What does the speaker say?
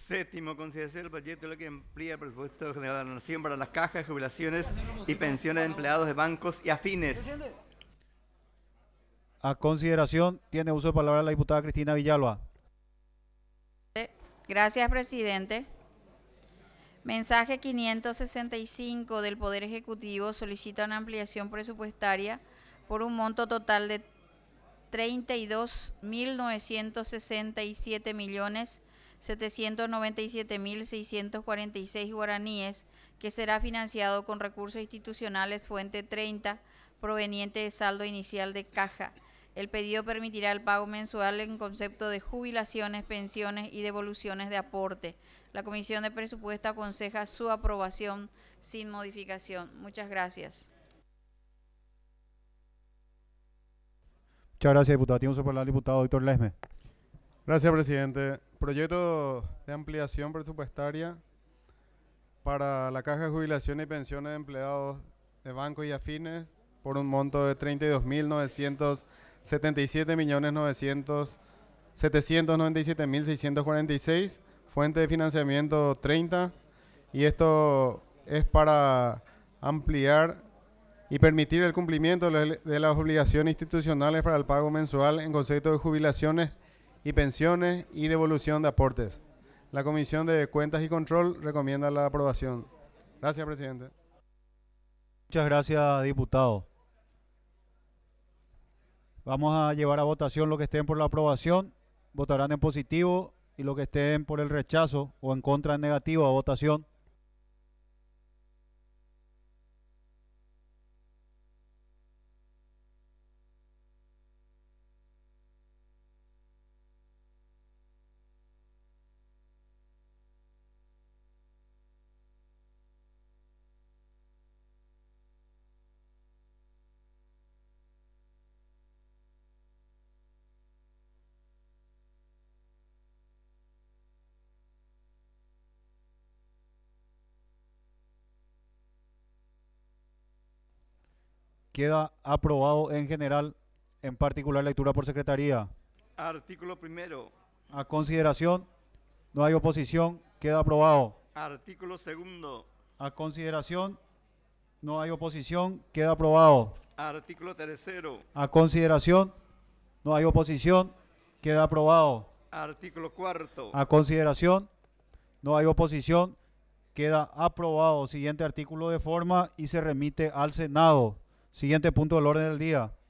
Séptimo, consideración del proyecto de ley que amplía el presupuesto general de la Nación para las cajas de jubilaciones y pensiones de empleados de bancos y afines. A consideración, tiene uso de palabra la diputada Cristina Villalba. Gracias, presidente. Mensaje 565 del Poder Ejecutivo solicita una ampliación presupuestaria por un monto total de 32.967.797.646 guaraníes, que será financiado con recursos institucionales fuente 30 proveniente de saldo inicial de caja. El pedido permitirá el pago mensual en concepto de jubilaciones, pensiones y devoluciones de aporte. La Comisión de Presupuesto aconseja su aprobación sin modificación. Muchas gracias. Muchas gracias, diputado. Tiene uso de palabra el diputado Víctor Lesme. Gracias, presidente. Proyecto de ampliación presupuestaria para la Caja de Jubilación y Pensiones de Empleados de Bancos y Afines por un monto de 32.977.797.646, fuente de financiamiento 30, y esto es para ampliar y permitir el cumplimiento de las obligaciones institucionales para el pago mensual en concepto de jubilaciones y pensiones y devolución de aportes. La Comisión de Cuentas y Control recomienda la aprobación. Gracias, presidente. Muchas gracias, diputado. Vamos a llevar a votación los que estén por la aprobación, votarán en positivo, y los que estén por el rechazo o en contra en negativo a votación. Queda aprobado en general, en particular lectura por secretaría. Artículo primero. A consideración, no hay oposición, queda aprobado. Artículo segundo. A consideración, no hay oposición, queda aprobado. Artículo tercero. A consideración, no hay oposición, queda aprobado. Artículo cuarto. A consideración, no hay oposición, queda aprobado. Siguiente artículo de forma y se remite al Senado. Siguiente punto del orden del día.